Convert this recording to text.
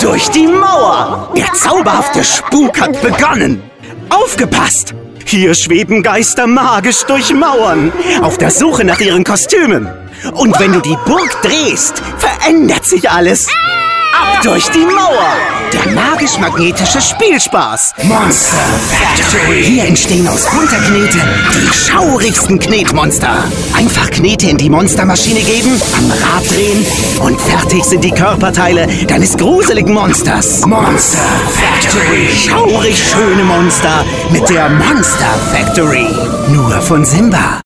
durch die Mauer! Der zauberhafte Spuk hat begonnen! Aufgepasst! Hier schweben Geister magisch durch Mauern, auf der Suche nach ihren Kostümen. Und wenn du die Burg drehst, verändert sich alles. Ab durch die Mauer! Der magisch-magnetische Spielspaß. Monster Factory. Hier entstehen aus bunter Knete die schaurigsten Knetmonster. Einfach Knete in die Monstermaschine geben, am Rad drehen und fertig sind die Körperteile deines gruseligen Monsters. Monster Factory. Schaurig schöne Monster mit der Monster Factory. Nur von Simba.